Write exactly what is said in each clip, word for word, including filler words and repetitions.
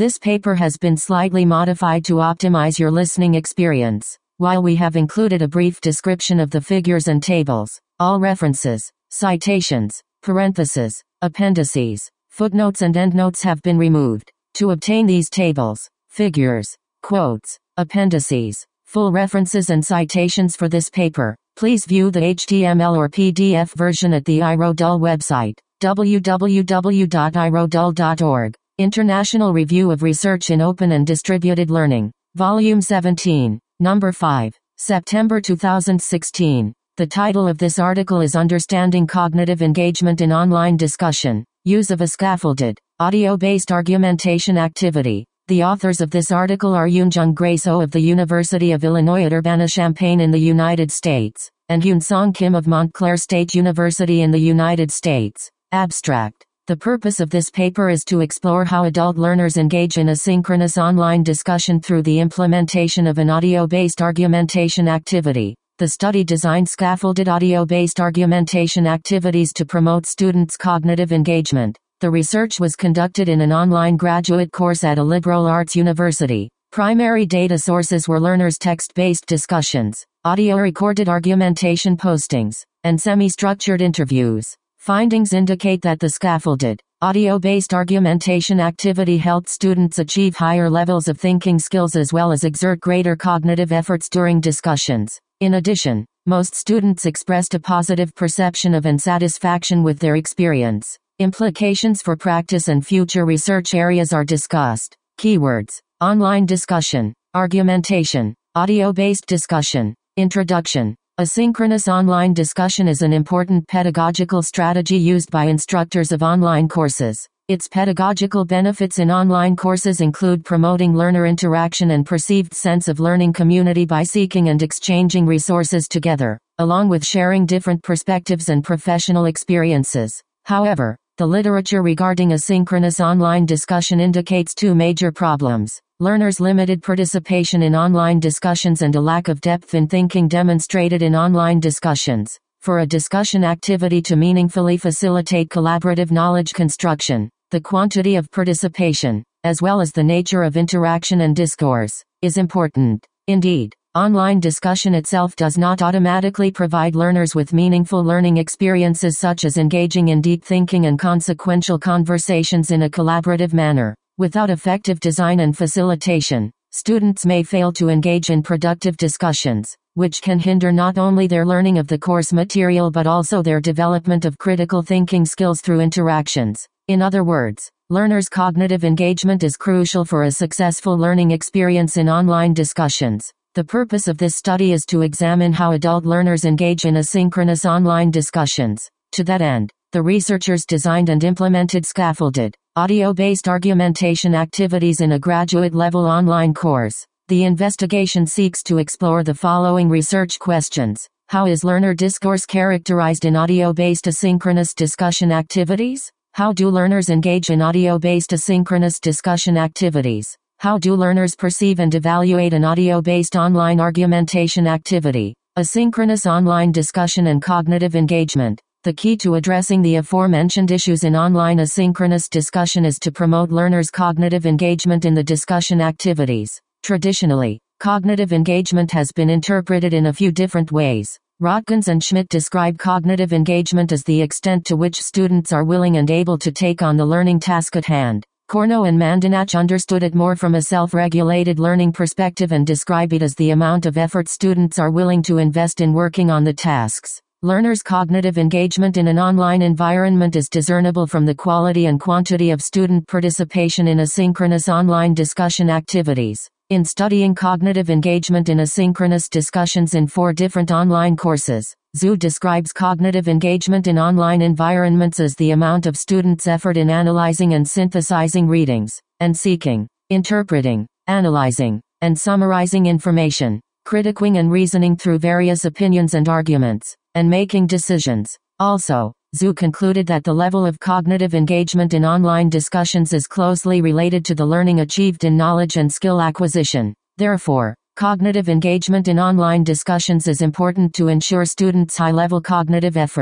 This paper has been slightly modified to optimize your listening experience. While we have included a brief description of the figures and tables, all references, citations, parentheses, appendices, footnotes and endnotes have been removed. To obtain these tables, figures, quotes, appendices, full references and citations for this paper, please view the H T M L or P D F version at the iRodul website, w w w dot i rodul dot org. International Review of Research in Open and Distributed Learning, Volume seventeen, Number five, September two thousand sixteen. The title of this article is Understanding Cognitive Engagement in Online Discussion, Use of a Scaffolded, Audio-Based Argumentation Activity. The authors of this article are Yoonjung Grace Oh of the University of Illinois at Urbana-Champaign in the United States, and Hyun-Song Kim of Montclair State University in the United States. Abstract. The purpose of this paper is to explore how adult learners engage in asynchronous online discussion through the implementation of an audio-based argumentation activity. The study designed scaffolded audio-based argumentation activities to promote students' cognitive engagement. The research was conducted in an online graduate course at a liberal arts university. Primary data sources were learners' text-based discussions, audio-recorded argumentation postings, and semi-structured interviews. Findings indicate that the scaffolded, audio-based argumentation activity helped students achieve higher levels of thinking skills as well as exert greater cognitive efforts during discussions. In addition, most students expressed a positive perception of and satisfaction with their experience. Implications for practice and future research areas are discussed. Keywords: online discussion, argumentation, audio-based discussion. Introduction. Asynchronous online discussion is an important pedagogical strategy used by instructors of online courses. Its pedagogical benefits in online courses include promoting learner interaction and perceived sense of learning community by seeking and exchanging resources together, along with sharing different perspectives and professional experiences. However, the literature regarding asynchronous online discussion indicates two major problems: learners' limited participation in online discussions and a lack of depth in thinking demonstrated in online discussions. For a discussion activity to meaningfully facilitate collaborative knowledge construction, the quantity of participation, as well as the nature of interaction and discourse, is important. Indeed, online discussion itself does not automatically provide learners with meaningful learning experiences such as engaging in deep thinking and consequential conversations in a collaborative manner. Without effective design and facilitation, students may fail to engage in productive discussions, which can hinder not only their learning of the course material but also their development of critical thinking skills through interactions. In other words, learners' cognitive engagement is crucial for a successful learning experience in online discussions. The purpose of this study is to examine how adult learners engage in asynchronous online discussions. To that end, the researchers designed and implemented scaffolded, audio-based argumentation activities in a graduate-level online course. The investigation seeks to explore the following research questions. How is learner discourse characterized in audio-based asynchronous discussion activities? How do learners engage in audio-based asynchronous discussion activities? How do learners perceive and evaluate an audio-based online argumentation activity? Asynchronous online discussion and cognitive engagement. The key to addressing the aforementioned issues in online asynchronous discussion is to promote learners' cognitive engagement in the discussion activities. Traditionally, cognitive engagement has been interpreted in a few different ways. Rotkins and Schmidt describe cognitive engagement as the extent to which students are willing and able to take on the learning task at hand. Corno and Mandinach understood it more from a self-regulated learning perspective and describe it as the amount of effort students are willing to invest in working on the tasks. Learners' cognitive engagement in an online environment is discernible from the quality and quantity of student participation in asynchronous online discussion activities. In studying cognitive engagement in asynchronous discussions in four different online courses, Zhu describes cognitive engagement in online environments as the amount of students' effort in analyzing and synthesizing readings, and seeking, interpreting, analyzing, and summarizing information, critiquing and reasoning through various opinions and arguments, and making decisions. Also, Zhu concluded that the level of cognitive engagement in online discussions is closely related to the learning achieved in knowledge and skill acquisition. Therefore, cognitive engagement in online discussions is important to ensure students' high-level cognitive effort.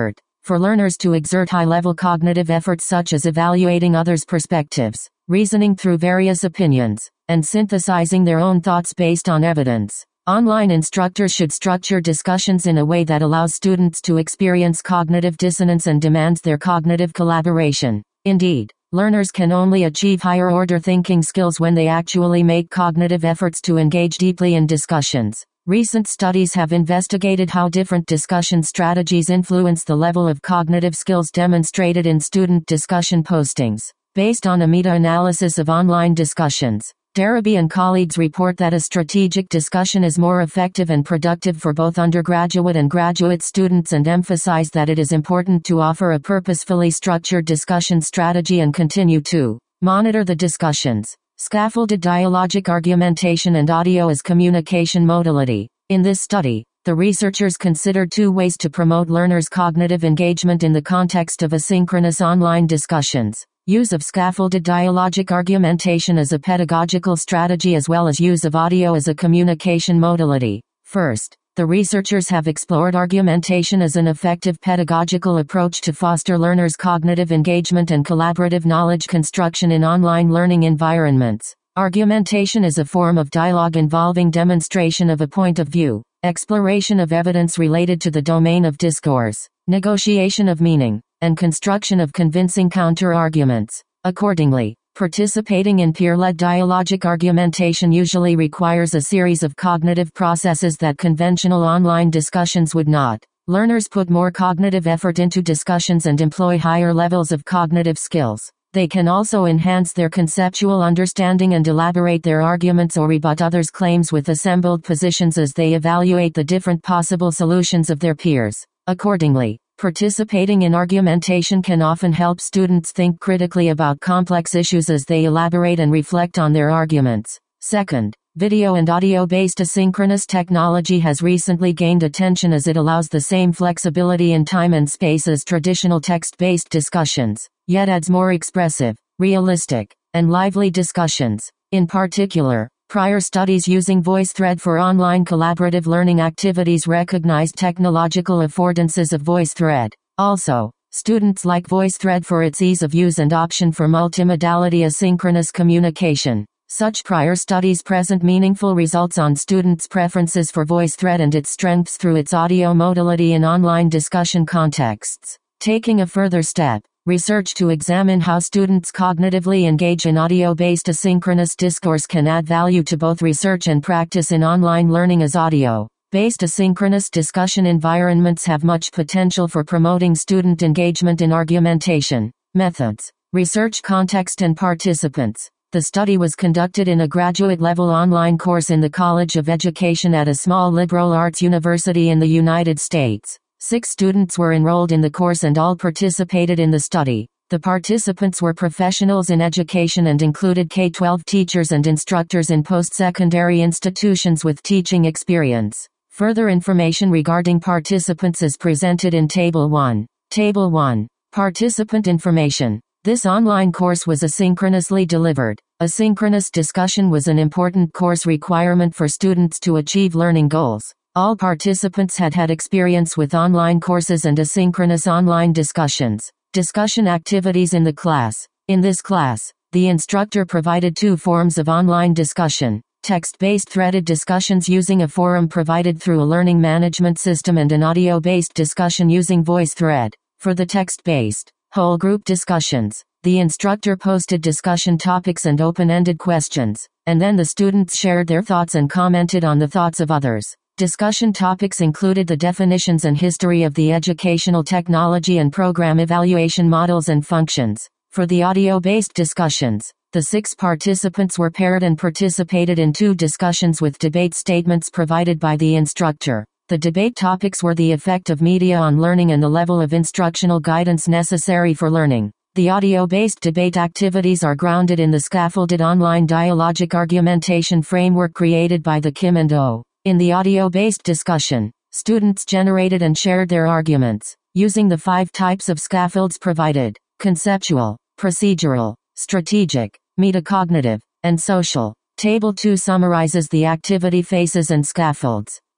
for learners to exert high-level cognitive efforts such as evaluating others' perspectives, reasoning through various opinions, and synthesizing their own thoughts based on evidence. Online instructors should structure discussions in a way that allows students to experience cognitive dissonance and demands their cognitive collaboration. Indeed, learners can only achieve higher-order thinking skills when they actually make cognitive efforts to engage deeply in discussions. Recent studies have investigated how different discussion strategies influence the level of cognitive skills demonstrated in student discussion postings. Based on a meta-analysis of online discussions, Darabi and colleagues report that a strategic discussion is more effective and productive for both undergraduate and graduate students and emphasize that it is important to offer a purposefully structured discussion strategy and continue to monitor the discussions. Scaffolded dialogic argumentation and audio as communication modality. In this study, the researchers considered two ways to promote learners' cognitive engagement in the context of asynchronous online discussions. Use of scaffolded dialogic argumentation as a pedagogical strategy as well as use of audio as a communication modality. First, the researchers have explored argumentation as an effective pedagogical approach to foster learners' cognitive engagement and collaborative knowledge construction in online learning environments. Argumentation is a form of dialogue involving demonstration of a point of view, exploration of evidence related to the domain of discourse, negotiation of meaning, and construction of convincing counter-arguments. Accordingly, participating in peer-led dialogic argumentation usually requires a series of cognitive processes that conventional online discussions would not. Learners put more cognitive effort into discussions and employ higher levels of cognitive skills. They can also enhance their conceptual understanding and elaborate their arguments or rebut others' claims with assembled positions as they evaluate the different possible solutions of their peers. Accordingly, participating in argumentation can often help students think critically about complex issues as they elaborate and reflect on their arguments. Second, video and audio-based asynchronous technology has recently gained attention as it allows the same flexibility in time and space as traditional text-based discussions, yet adds more expressive, realistic, and lively discussions. In particular, prior studies using VoiceThread for online collaborative learning activities recognized technological affordances of VoiceThread. Also, students like VoiceThread for its ease of use and option for multimodality asynchronous communication. Such prior studies present meaningful results on students' preferences for VoiceThread and its strengths through its audio modality in online discussion contexts. Taking a further step, research to examine how students cognitively engage in audio-based asynchronous discourse can add value to both research and practice in online learning as audio-based asynchronous discussion environments have much potential for promoting student engagement in argumentation. Methods, research context and participants. The study was conducted in a graduate-level online course in the College of Education at a small liberal arts university in the United States. Six students were enrolled in the course and all participated in the study. The participants were professionals in education and included K through twelve teachers and instructors in post-secondary institutions with teaching experience. Further information regarding participants is presented in Table one. Table one. Participant information. This online course was asynchronously delivered. Asynchronous discussion was an important course requirement for students to achieve learning goals. All participants had had experience with online courses and asynchronous online discussions. Discussion activities in the class. In this class, the instructor provided two forms of online discussion: text-based threaded discussions using a forum provided through a learning management system and an audio-based discussion using VoiceThread. For the text-based, whole group discussions, the instructor posted discussion topics and open-ended questions, and then the students shared their thoughts and commented on the thoughts of others. Discussion topics included the definitions and history of the educational technology and program evaluation models and functions. For the audio-based discussions, the six participants were paired and participated in two discussions with debate statements provided by the instructor. The debate topics were the effect of media on learning and the level of instructional guidance necessary for learning. The audio-based debate activities are grounded in the scaffolded online dialogic argumentation framework created by the Kim and O. In the audio-based discussion, students generated and shared their arguments, using the five types of scaffolds provided: conceptual, procedural, strategic, metacognitive, and social. Table two summarizes the activity phases and scaffolds.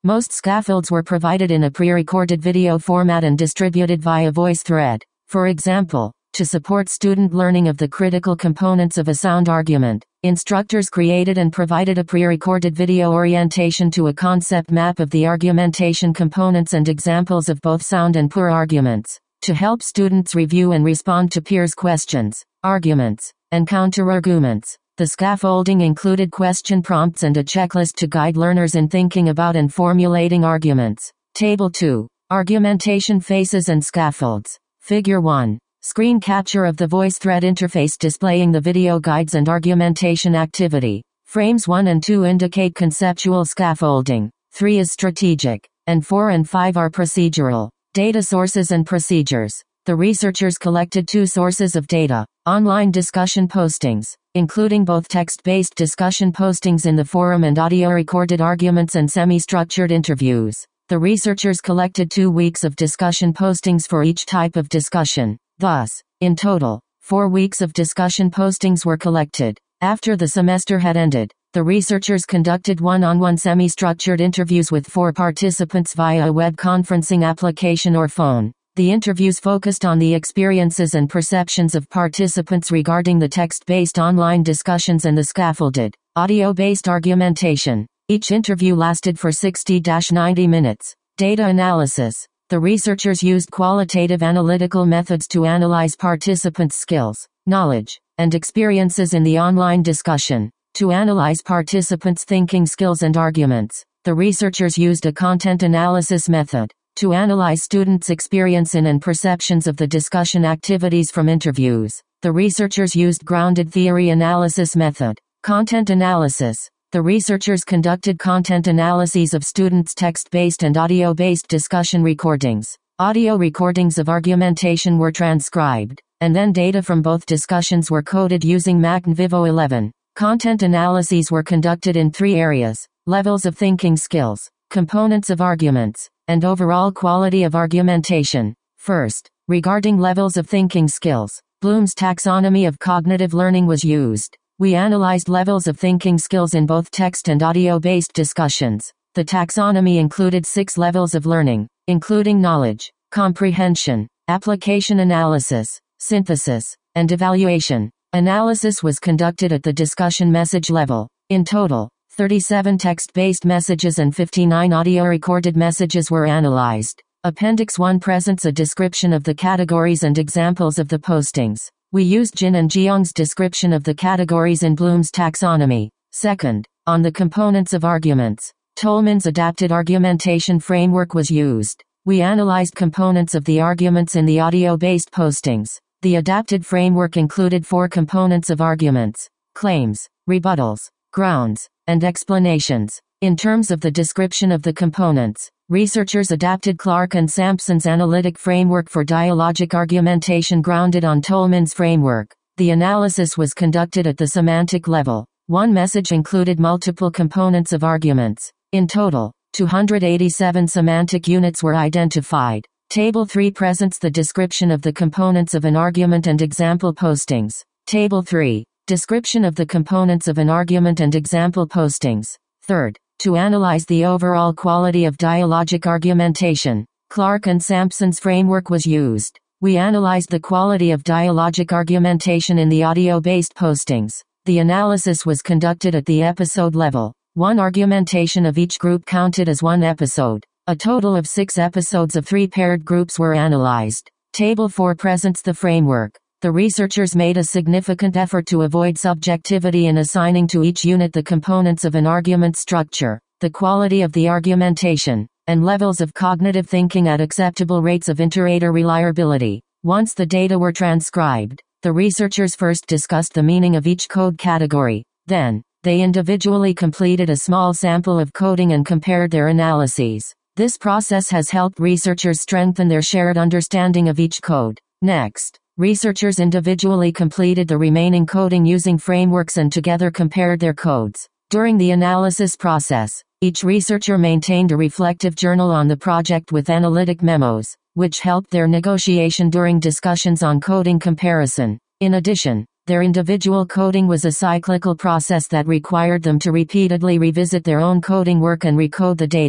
Most scaffolds were provided in a pre-recorded video format and distributed via VoiceThread. For example, to support student learning of the critical components of a sound argument, instructors created and provided a pre-recorded video orientation to a concept map of the argumentation components and examples of both sound and pure arguments, to help students review and respond to peers' questions, arguments, and counter-arguments. The scaffolding included question prompts and a checklist to guide learners in thinking about and formulating arguments. Table two. Argumentation faces and scaffolds. Figure one. Screen capture of the VoiceThread interface displaying the video guides and argumentation activity. Frames one and two indicate conceptual scaffolding, three is strategic, and four and five are procedural. Data sources and procedures. The researchers collected two sources of data: online discussion postings, including both text-based discussion postings in the forum and audio-recorded arguments and semi-structured interviews. The researchers collected two weeks of discussion postings for each type of discussion. Thus, in total, four weeks of discussion postings were collected. After the semester had ended, the researchers conducted one-on-one semi-structured interviews with four participants via a web conferencing application or phone. The interviews focused on the experiences and perceptions of participants regarding the text-based online discussions and the scaffolded, audio-based argumentation. Each interview lasted for sixty to ninety minutes. Data analysis. The researchers used qualitative analytical methods to analyze participants' skills, knowledge, and experiences in the online discussion. To analyze participants' thinking skills and arguments, the researchers used a content analysis method. To analyze students' experience in and perceptions of the discussion activities from interviews, the researchers used grounded theory analysis method. Content analysis. The researchers conducted content analyses of students' text-based and audio-based discussion recordings. Audio recordings of argumentation were transcribed, and then data from both discussions were coded using MACN-Vivo eleven. Content analyses were conducted in three areas: levels of thinking skills, components of arguments, and overall quality of argumentation. First, regarding levels of thinking skills, Bloom's taxonomy of cognitive learning was used. We analyzed levels of thinking skills in both text and audio-based discussions. The taxonomy included six levels of learning, including knowledge, comprehension, application analysis, synthesis, and evaluation. Analysis was conducted at the discussion message level. In total, thirty-seven text-based messages and fifty-nine audio-recorded messages were analyzed. Appendix one presents a description of the categories and examples of the postings. We used Jin and Jeong's description of the categories in Bloom's taxonomy. Second, on the components of arguments, Tolman's adapted argumentation framework was used. We analyzed components of the arguments in the audio-based postings. The adapted framework included four components of arguments: claims, rebuttals, grounds, and explanations. In terms of the description of the components, researchers adapted Clark and Sampson's analytic framework for dialogic argumentation grounded on Tolman's framework. The analysis was conducted at the semantic level. One message included multiple components of arguments. In total, two hundred eighty-seven semantic units were identified. Table three presents the description of the components of an argument and example postings. Table three. Description of the components of an argument and example postings. Third, to analyze the overall quality of dialogic argumentation, Clark and Sampson's framework was used. We analyzed the quality of dialogic argumentation in the audio-based postings. The analysis was conducted at the episode level. One argumentation of each group counted as one episode. A total of six episodes of three paired groups were analyzed. Table four presents the framework. The researchers made a significant effort to avoid subjectivity in assigning to each unit the components of an argument structure, the quality of the argumentation, and levels of cognitive thinking at acceptable rates of inter-rater reliability. Once the data were transcribed, the researchers first discussed the meaning of each code category. Then, they individually completed a small sample of coding and compared their analyses. This process has helped researchers strengthen their shared understanding of each code. Next, researchers individually completed the remaining coding using frameworks and together compared their codes. During the analysis process, each researcher maintained a reflective journal on the project with analytic memos, which helped their negotiation during discussions on coding comparison. In addition, their individual coding was a cyclical process that required them to repeatedly revisit their own coding work and recode the data.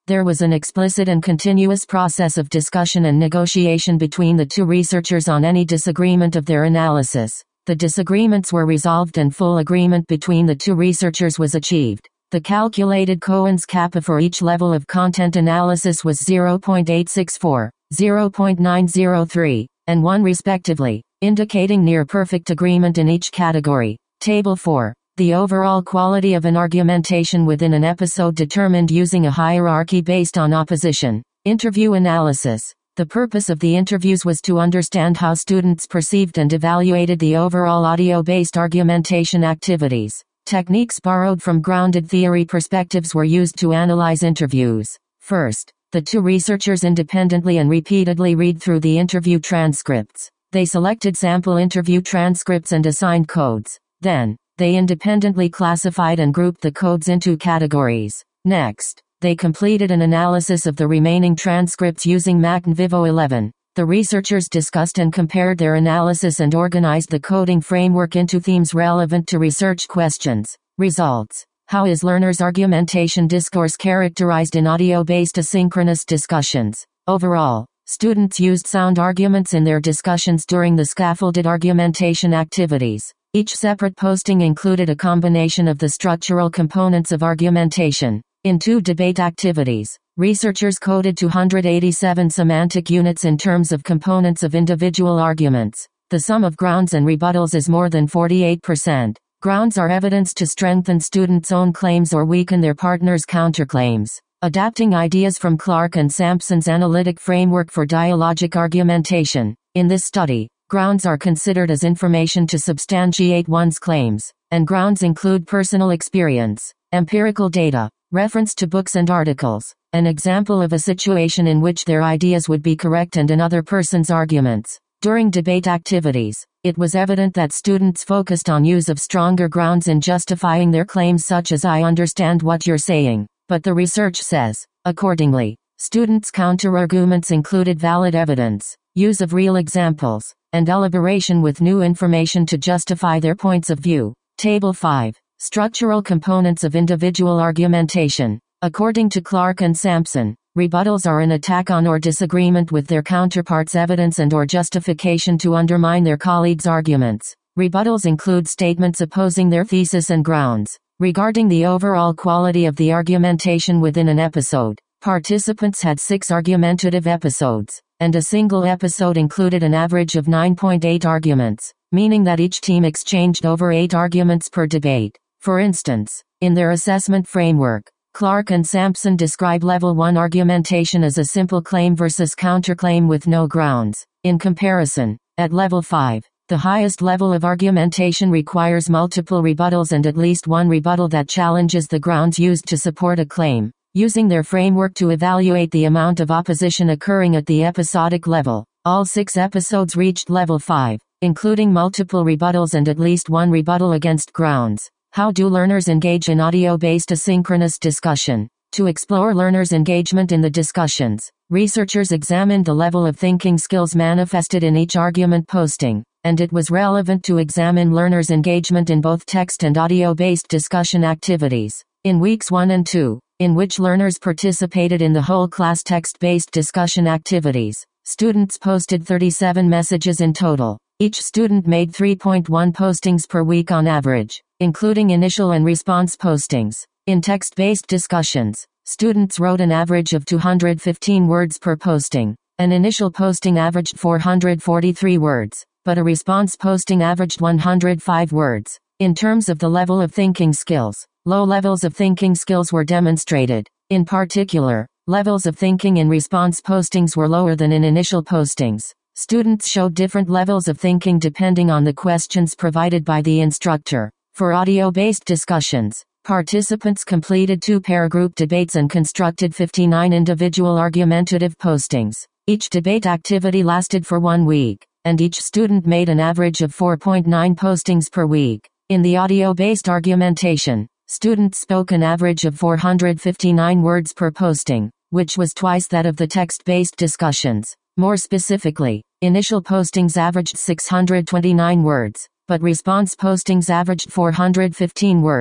There was an explicit and continuous process of discussion and negotiation between the two researchers on any disagreement of their analysis. The disagreements were resolved and full agreement between the two researchers was achieved. The calculated Cohen's kappa for each level of content analysis was zero point eight six four, zero point nine zero three, and one respectively, indicating near perfect agreement in each category. Table four. The overall quality of an argumentation within an episode determined using a hierarchy based on opposition. Interview analysis. The purpose of the interviews was to understand how students perceived and evaluated the overall audio-based argumentation activities. Techniques borrowed from grounded theory perspectives were used to analyze interviews. First, the two researchers independently and repeatedly read through the interview transcripts. They selected sample interview transcripts and assigned codes. Then, they independently classified and grouped the codes into categories. Next, they completed an analysis of the remaining transcripts using McNvivo eleven. The researchers discussed and compared their analysis and organized the coding framework into themes relevant to research questions. Results. How is learners' argumentation discourse characterized in audio-based asynchronous discussions? Overall, students used sound arguments in their discussions during the scaffolded argumentation activities. Each separate posting included a combination of the structural components of argumentation. In two debate activities, researchers coded two hundred eighty-seven semantic units in terms of components of individual arguments. The sum of grounds and rebuttals is more than forty-eight percent. Grounds are evidence to strengthen students' own claims or weaken their partner's counterclaims. Adapting ideas from Clark and Sampson's analytic framework for dialogic argumentation. In this study, grounds are considered as information to substantiate one's claims, and grounds include personal experience, empirical data, reference to books and articles, an example of a situation in which their ideas would be correct and another person's arguments. During debate activities, it was evident that students focused on use of stronger grounds in justifying their claims, such as "I understand what you're saying," but the research says, accordingly, students' counterarguments included valid evidence, use of real examples, and elaboration with new information to justify their points of view. Table five. Structural components of individual argumentation. According to Clark and Sampson, rebuttals are an attack on or disagreement with their counterpart's evidence and or justification to undermine their colleagues' arguments. Rebuttals include statements opposing their thesis and grounds. Regarding the overall quality of the argumentation within an episode, participants had six argumentative episodes, and a single episode included an average of nine point eight arguments, meaning that each team exchanged over eight arguments per debate. For instance, in their assessment framework, Clark and Sampson describe level one argumentation as a simple claim versus counterclaim with no grounds. In comparison, at level five, the highest level of argumentation requires multiple rebuttals and at least one rebuttal that challenges the grounds used to support a claim. Using their framework to evaluate the amount of opposition occurring at the episodic level, all six episodes reached level five, including multiple rebuttals and at least one rebuttal against grounds. How do learners engage in audio-based asynchronous discussion? To explore learners' engagement in the discussions, researchers examined the level of thinking skills manifested in each argument posting, and it was relevant to examine learners' engagement in both text and audio-based discussion activities. In weeks one and two, in which learners participated in the whole class text-based discussion activities, students posted thirty-seven messages in total. Each student made three point one postings per week on average, including initial and response postings. In text-based discussions, students wrote an average of two hundred fifteen words per posting. An initial posting averaged four hundred forty-three words, but a response posting averaged one hundred five words. In terms of the level of thinking skills, low levels of thinking skills were demonstrated. In particular, levels of thinking in response postings were lower than in initial postings. Students showed different levels of thinking depending on the questions provided by the instructor. For audio-based discussions, participants completed two pair group debates and constructed fifty-nine individual argumentative postings. Each debate activity lasted for one week, and each student made an average of four point nine postings per week. In the audio-based argumentation, students spoke an average of four hundred fifty-nine words per posting, which was twice that of the text-based discussions. More specifically, initial postings averaged six hundred twenty-nine words, but response postings averaged four hundred fifteen words.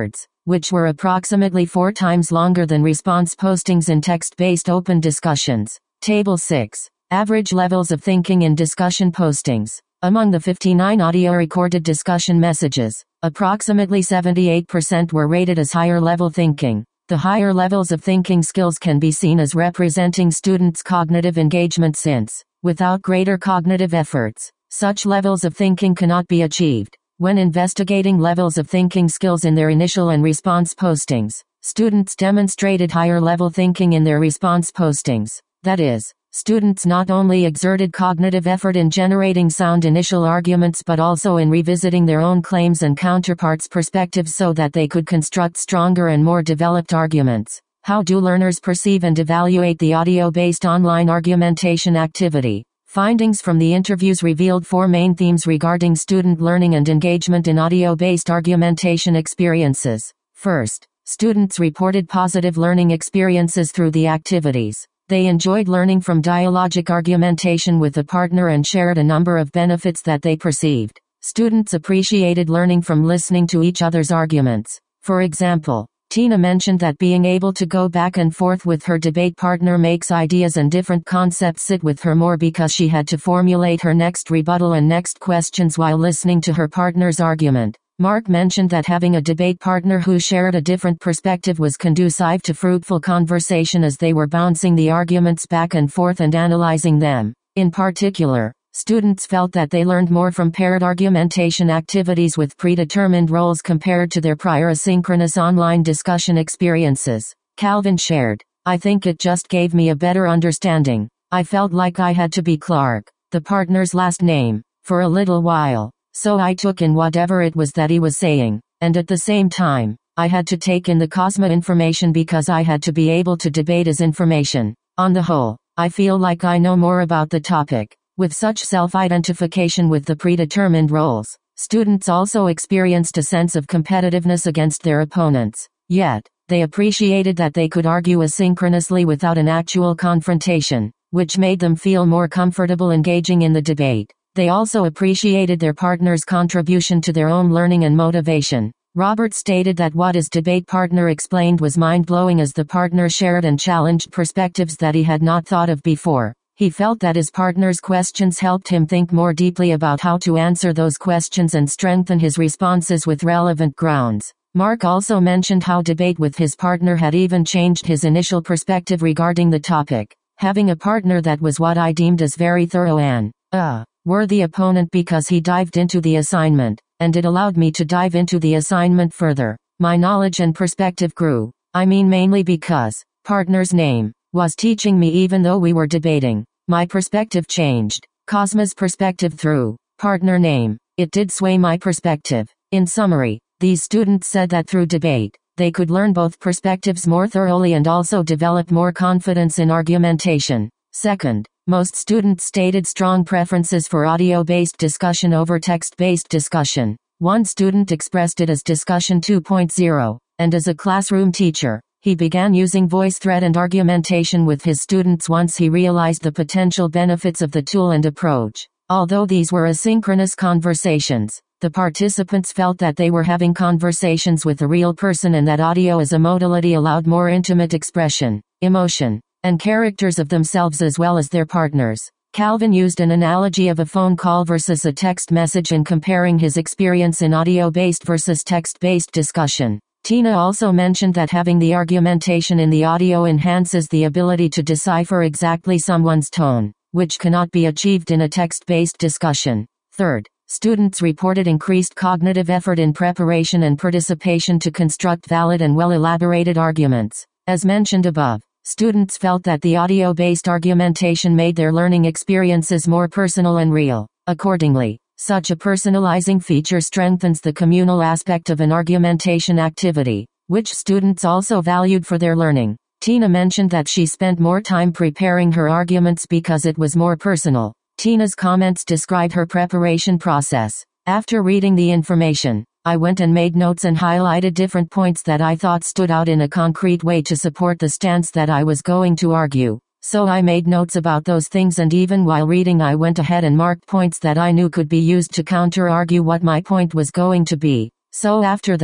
which were approximately four times longer than response postings in text-based open discussions. Table six. Average levels of thinking in discussion postings. Among the fifty-nine audio-recorded discussion messages, approximately seventy-eight percent were rated as higher-level thinking. The higher levels of thinking skills can be seen as representing students' cognitive engagement since, without greater cognitive efforts, such levels of thinking cannot be achieved. When investigating levels of thinking skills in their initial and response postings, students demonstrated higher-level thinking in their response postings. That is, students not only exerted cognitive effort in generating sound initial arguments but also in revisiting their own claims and counterparts' perspectives so that they could construct stronger and more developed arguments. How do learners perceive and evaluate the audio-based online argumentation activity? Findings from the interviews revealed four main themes regarding student learning and engagement in audio-based argumentation experiences. First, students reported positive learning experiences through the activities. They enjoyed learning from dialogic argumentation with a partner and shared a number of benefits that they perceived. Students appreciated learning from listening to each other's arguments. For example, Tina mentioned that being able to go back and forth with her debate partner makes ideas and different concepts sit with her more because she had to formulate her next rebuttal and next questions while listening to her partner's argument. Mark mentioned that having a debate partner who shared a different perspective was conducive to fruitful conversation as they were bouncing the arguments back and forth and analyzing them. In particular, students felt that they learned more from paired argumentation activities with predetermined roles compared to their prior asynchronous online discussion experiences. Calvin shared, "I think it just gave me a better understanding. I felt like I had to be Clark, the partner's last name, for a little while. So I took in whatever it was that he was saying, and at the same time, I had to take in the Cosmo information because I had to be able to debate his information. On the whole, I feel like I know more about the topic." With such self-identification with the predetermined roles, students also experienced a sense of competitiveness against their opponents. Yet, they appreciated that they could argue asynchronously without an actual confrontation, which made them feel more comfortable engaging in the debate. They also appreciated their partner's contribution to their own learning and motivation. Robert stated that what his debate partner explained was mind-blowing as the partner shared and challenged perspectives that he had not thought of before. He felt that his partner's questions helped him think more deeply about how to answer those questions and strengthen his responses with relevant grounds. Mark also mentioned how debate with his partner had even changed his initial perspective regarding the topic. Having a partner that was what I deemed as very thorough and, uh, worthy opponent because he dived into the assignment, and it allowed me to dive into the assignment further. My knowledge and perspective grew. I mean mainly because, partner's name, was teaching me even though we were debating. My perspective changed. Cosmo's perspective through, partner name, it did sway my perspective. In summary, these students said that through debate, they could learn both perspectives more thoroughly and also develop more confidence in argumentation. Second, most students stated strong preferences for audio-based discussion over text-based discussion. One student expressed it as discussion two point oh, and as a classroom teacher, he began using VoiceThread and argumentation with his students once he realized the potential benefits of the tool and approach. Although these were asynchronous conversations, the participants felt that they were having conversations with a real person and that audio as a modality allowed more intimate expression, emotion, and characters of themselves as well as their partners. Calvin used an analogy of a phone call versus a text message in comparing his experience in audio-based versus text-based discussion. Tina also mentioned that having the argumentation in the audio enhances the ability to decipher exactly someone's tone, which cannot be achieved in a text-based discussion. Third, students reported increased cognitive effort in preparation and participation to construct valid and well-elaborated arguments. As mentioned above, students felt that the audio-based argumentation made their learning experiences more personal and real. Accordingly, such a personalizing feature strengthens the communal aspect of an argumentation activity, which students also valued for their learning. Tina mentioned that she spent more time preparing her arguments because it was more personal. Tina's comments describe her preparation process. After reading the information, I went and made notes and highlighted different points that I thought stood out in a concrete way to support the stance that I was going to argue. So I made notes about those things, and even while reading I went ahead and marked points that I knew could be used to counter-argue what my point was going to be. So after that,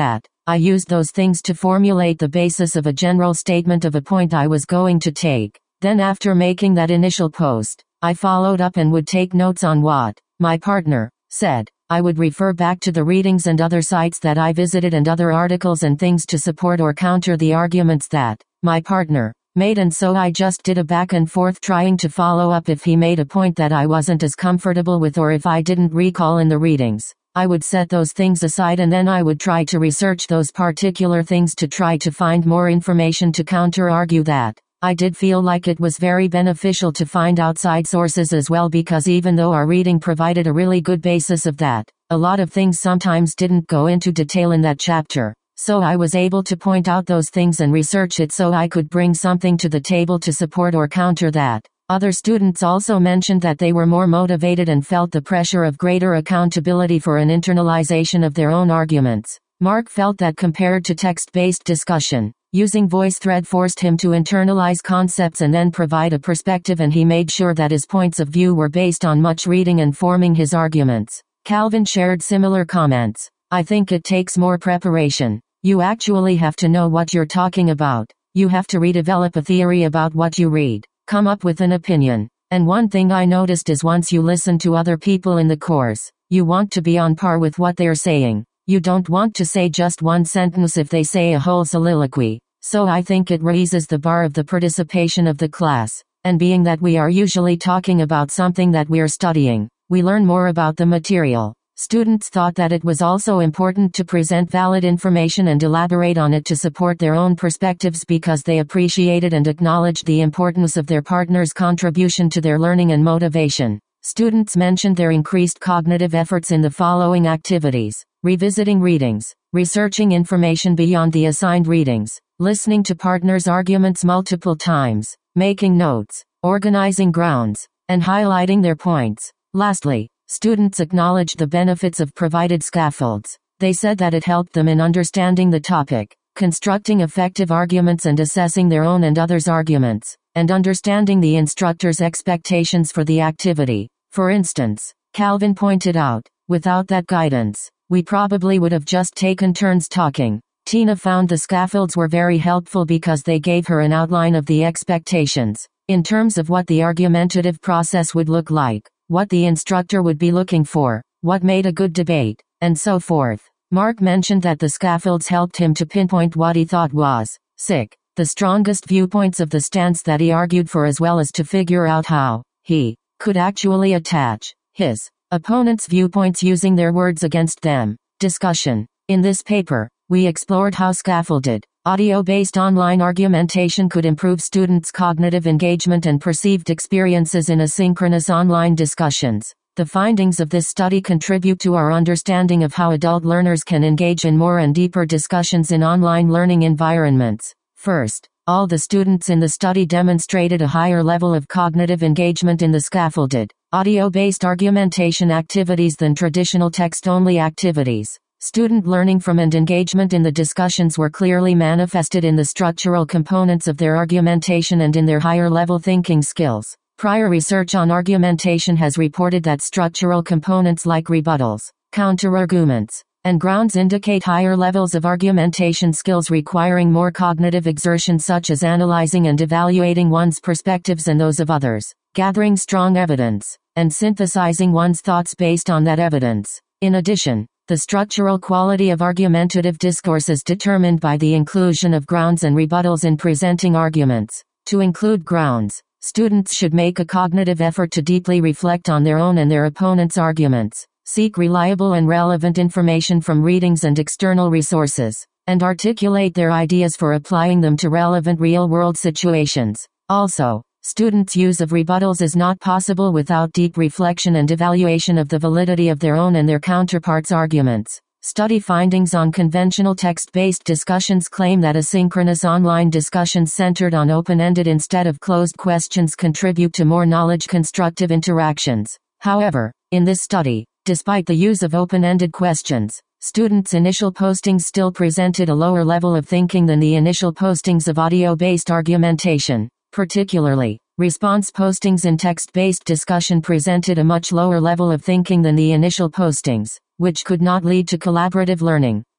I used those things to formulate the basis of a general statement of a point I was going to take. Then after making that initial post, I followed up and would take notes on what my partner said. I would refer back to the readings and other sites that I visited and other articles and things to support or counter the arguments that my partner made, and so I just did a back and forth trying to follow up if he made a point that I wasn't as comfortable with or if I didn't recall in the readings. I would set those things aside and then I would try to research those particular things to try to find more information to counter-argue that. I did feel like it was very beneficial to find outside sources as well, because even though our reading provided a really good basis of that, a lot of things sometimes didn't go into detail in that chapter. So I was able to point out those things and research it so I could bring something to the table to support or counter that. Other students also mentioned that they were more motivated and felt the pressure of greater accountability for an internalization of their own arguments. Mark felt that compared to text-based discussion, using VoiceThread forced him to internalize concepts and then provide a perspective, and he made sure that his points of view were based on much reading and forming his arguments. Calvin shared similar comments. I think it takes more preparation. You actually have to know what you're talking about. You have to redevelop a theory about what you read. Come up with an opinion. And one thing I noticed is once you listen to other people in the course, you want to be on par with what they're saying. You don't want to say just one sentence if they say a whole soliloquy. So I think it raises the bar of the participation of the class. And being that we are usually talking about something that we're studying, we learn more about the material. Students thought that it was also important to present valid information and elaborate on it to support their own perspectives because they appreciated and acknowledged the importance of their partner's contribution to their learning and motivation. Students mentioned their increased cognitive efforts in the following activities: revisiting readings, researching information beyond the assigned readings, listening to partners' arguments multiple times, making notes, organizing grounds, and highlighting their points. Lastly, students acknowledged the benefits of provided scaffolds. They said that it helped them in understanding the topic, constructing effective arguments and assessing their own and others' arguments, and understanding the instructor's expectations for the activity. For instance, Calvin pointed out, without that guidance, we probably would have just taken turns talking. Tina found the scaffolds were very helpful because they gave her an outline of the expectations, in terms of what the argumentative process would look like, what the instructor would be looking for, what made a good debate, and so forth. Mark mentioned that the scaffolds helped him to pinpoint what he thought was sick, the strongest viewpoints of the stance that he argued for, as well as to figure out how he could actually attach his opponent's viewpoints using their words against them. Discussion. In this paper, we explored how scaffolded, audio-based online argumentation could improve students' cognitive engagement and perceived experiences in asynchronous online discussions. The findings of this study contribute to our understanding of how adult learners can engage in more and deeper discussions in online learning environments. First, all the students in the study demonstrated a higher level of cognitive engagement in the scaffolded, audio-based argumentation activities than traditional text-only activities. Student learning from and engagement in the discussions were clearly manifested in the structural components of their argumentation and in their higher-level thinking skills. Prior research on argumentation has reported that structural components like rebuttals, counterarguments, and grounds indicate higher levels of argumentation skills requiring more cognitive exertion, such as analyzing and evaluating one's perspectives and those of others, gathering strong evidence, and synthesizing one's thoughts based on that evidence. In addition, the structural quality of argumentative discourse is determined by the inclusion of grounds and rebuttals in presenting arguments. To include grounds, students should make a cognitive effort to deeply reflect on their own and their opponent's arguments, seek reliable and relevant information from readings and external resources, and articulate their ideas for applying them to relevant real-world situations. Also, students' use of rebuttals is not possible without deep reflection and evaluation of the validity of their own and their counterparts' arguments. Study findings on conventional text-based discussions claim that asynchronous online discussions centered on open-ended instead of closed questions contribute to more knowledge-constructive interactions. However, in this study, despite the use of open-ended questions, students' initial postings still presented a lower level of thinking than the initial postings of audio-based argumentation. Particularly, response postings in text-based discussion presented a much lower level of thinking than the initial postings, which could not lead to collaborative learning.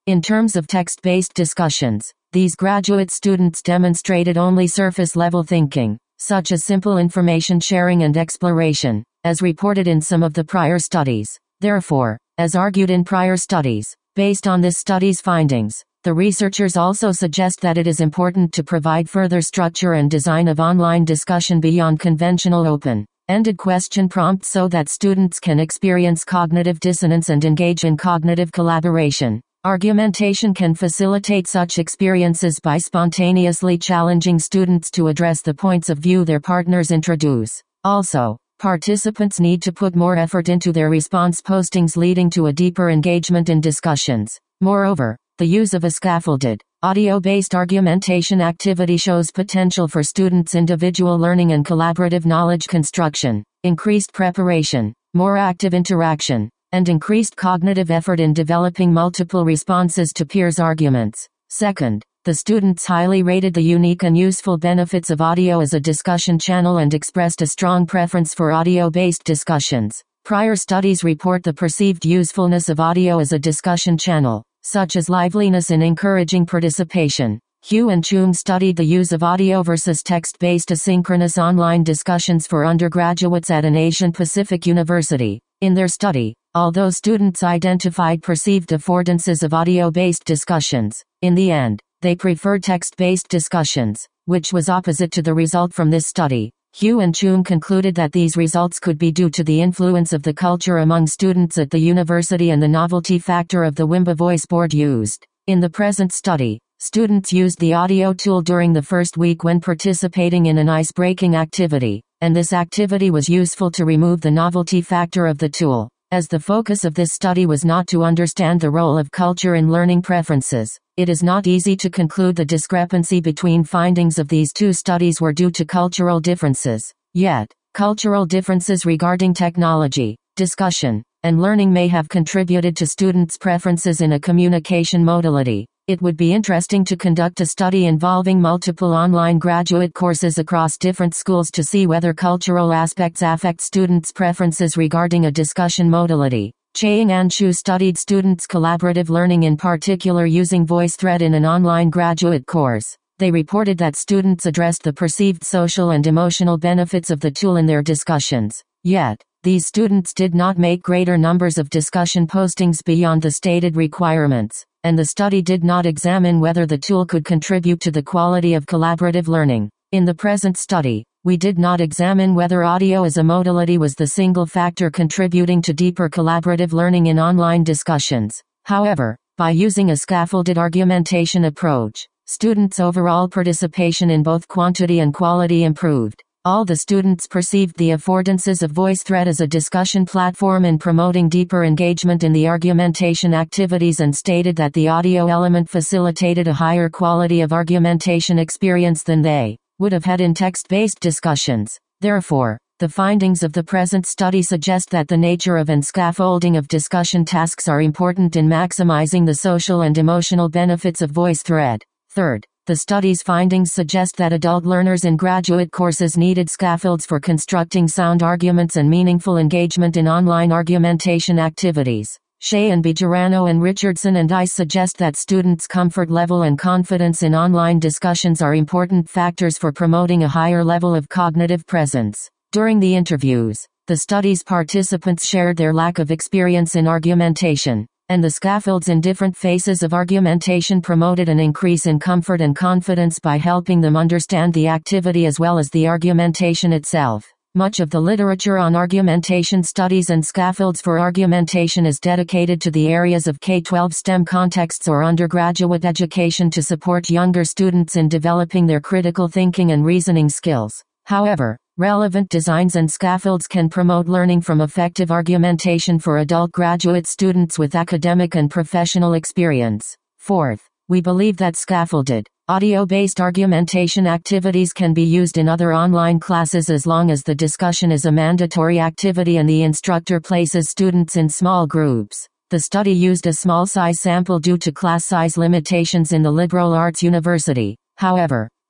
In terms of text-based discussions, these graduate students demonstrated only surface-level thinking, such as simple information sharing and exploration, as reported in some of the prior studies. Therefore, as argued in prior studies, based on this study's findings, the researchers also suggest that it is important to provide further structure and design of online discussion beyond conventional open-ended question prompts so that students can experience cognitive dissonance and engage in cognitive collaboration. Argumentation can facilitate such experiences by spontaneously challenging students to address the points of view their partners introduce. Also, participants need to put more effort into their response postings, leading to a deeper engagement in discussions. Moreover, the use of a scaffolded, audio-based argumentation activity shows potential for students' individual learning and collaborative knowledge construction, increased preparation, more active interaction, and increased cognitive effort in developing multiple responses to peers' arguments. Second, the students highly rated the unique and useful benefits of audio as a discussion channel and expressed a strong preference for audio-based discussions. Prior studies report the perceived usefulness of audio as a discussion channel, such as liveliness in encouraging participation. Hugh and Choom studied the use of audio versus text-based asynchronous online discussions for undergraduates at an Asian Pacific university. In their study, although students identified perceived affordances of audio-based discussions, in the end, they preferred text-based discussions, which was opposite to the result from this study. Hugh and Choom concluded that these results could be due to the influence of the culture among students at the university and the novelty factor of the Wimba voice board used. In the present study, students used the audio tool during the first week when participating in an ice-breaking activity, and this activity was useful to remove the novelty factor of the tool. As the focus of this study was not to understand the role of culture in learning preferences, it is not easy to conclude the discrepancy between findings of these two studies were due to cultural differences. Yet, cultural differences regarding technology, discussion, and learning may have contributed to students' preferences in a communication modality. It would be interesting to conduct a study involving multiple online graduate courses across different schools to see whether cultural aspects affect students' preferences regarding a discussion modality. Chiang and Chu studied students' collaborative learning, in particular using VoiceThread in an online graduate course. They reported that students addressed the perceived social and emotional benefits of the tool in their discussions. Yet, these students did not make greater numbers of discussion postings beyond the stated requirements, and the study did not examine whether the tool could contribute to the quality of collaborative learning. In the present study, we did not examine whether audio as a modality was the single factor contributing to deeper collaborative learning in online discussions. However, by using a scaffolded argumentation approach, students' overall participation in both quantity and quality improved. All the students perceived the affordances of VoiceThread as a discussion platform in promoting deeper engagement in the argumentation activities and stated that the audio element facilitated a higher quality of argumentation experience than they would have had in text-based discussions. Therefore, the findings of the present study suggest that the nature of and scaffolding of discussion tasks are important in maximizing the social and emotional benefits of VoiceThread. Third, the study's findings suggest that adult learners in graduate courses needed scaffolds for constructing sound arguments and meaningful engagement in online argumentation activities. Shea and Bejarano and Richardson and I suggest that students' comfort level and confidence in online discussions are important factors for promoting a higher level of cognitive presence. During the interviews, the study's participants shared their lack of experience in argumentation, and the scaffolds in different phases of argumentation promoted an increase in comfort and confidence by helping them understand the activity as well as the argumentation itself. Much of the literature on argumentation studies and scaffolds for argumentation is dedicated to the areas of K twelve STEM contexts or undergraduate education to support younger students in developing their critical thinking and reasoning skills. However, relevant designs and scaffolds can promote learning from effective argumentation for adult graduate students with academic and professional experience. Fourth, we believe that scaffolded, audio-based argumentation activities can be used in other online classes as long as the discussion is a mandatory activity and the instructor places students in small groups. The study used a small size sample due to class size limitations in the liberal arts university. However,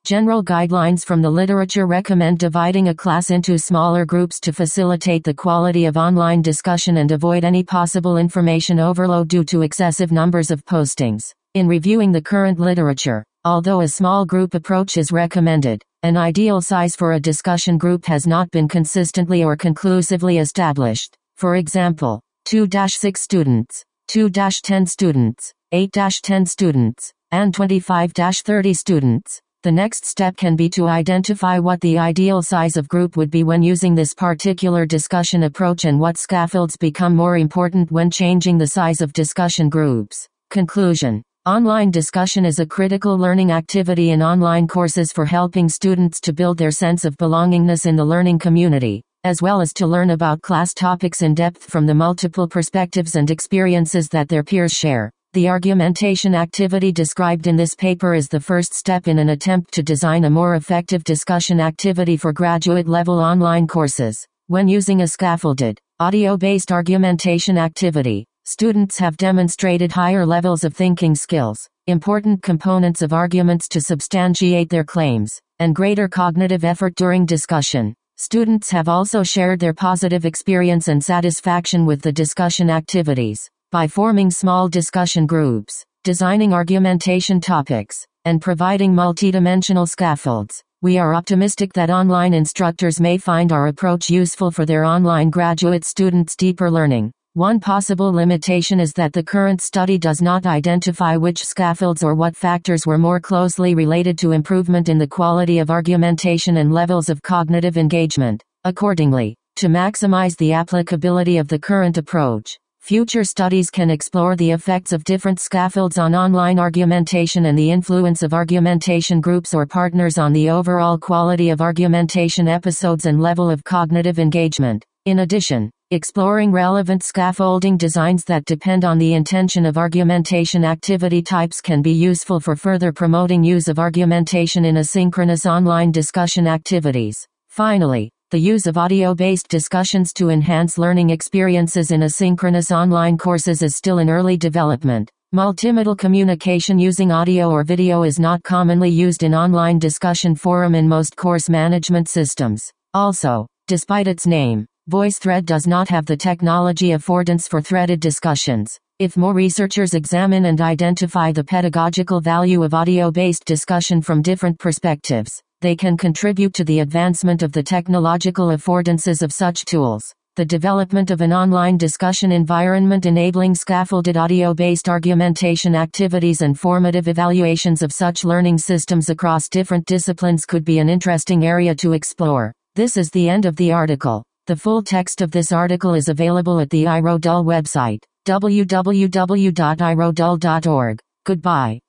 General guidelines from the literature recommend dividing a class into smaller groups to facilitate the quality of online discussion and avoid any possible information overload due to excessive numbers of postings. In reviewing the current literature, although a small group approach is recommended, an ideal size for a discussion group has not been consistently or conclusively established. For example, two to six students, two to ten students, eight to ten students, and twenty-five to thirty students. The next step can be to identify what the ideal size of group would be when using this particular discussion approach and what scaffolds become more important when changing the size of discussion groups. Conclusion. Online discussion is a critical learning activity in online courses for helping students to build their sense of belongingness in the learning community, as well as to learn about class topics in depth from the multiple perspectives and experiences that their peers share. The argumentation activity described in this paper is the first step in an attempt to design a more effective discussion activity for graduate-level online courses. When using a scaffolded, audio-based argumentation activity, students have demonstrated higher levels of thinking skills, important components of arguments to substantiate their claims, and greater cognitive effort during discussion. Students have also shared their positive experience and satisfaction with the discussion activities. By forming small discussion groups, designing argumentation topics, and providing multidimensional scaffolds, we are optimistic that online instructors may find our approach useful for their online graduate students' deeper learning. One possible limitation is that the current study does not identify which scaffolds or what factors were more closely related to improvement in the quality of argumentation and levels of cognitive engagement. Accordingly, to maximize the applicability of the current approach, future studies can explore the effects of different scaffolds on online argumentation and the influence of argumentation groups or partners on the overall quality of argumentation episodes and level of cognitive engagement. In addition, exploring relevant scaffolding designs that depend on the intention of argumentation activity types can be useful for further promoting use of argumentation in asynchronous online discussion activities. Finally, the use of audio-based discussions to enhance learning experiences in asynchronous online courses is still in early development. Multimodal communication using audio or video is not commonly used in online discussion forum in most course management systems. Also, despite its name, VoiceThread does not have the technology affordance for threaded discussions. If more researchers examine and identify the pedagogical value of audio-based discussion from different perspectives, they can contribute to the advancement of the technological affordances of such tools. The development of an online discussion environment enabling scaffolded audio-based argumentation activities and formative evaluations of such learning systems across different disciplines could be an interesting area to explore. This is the end of the article. The full text of this article is available at the iRodul website, w w w dot i rodul dot org. Goodbye.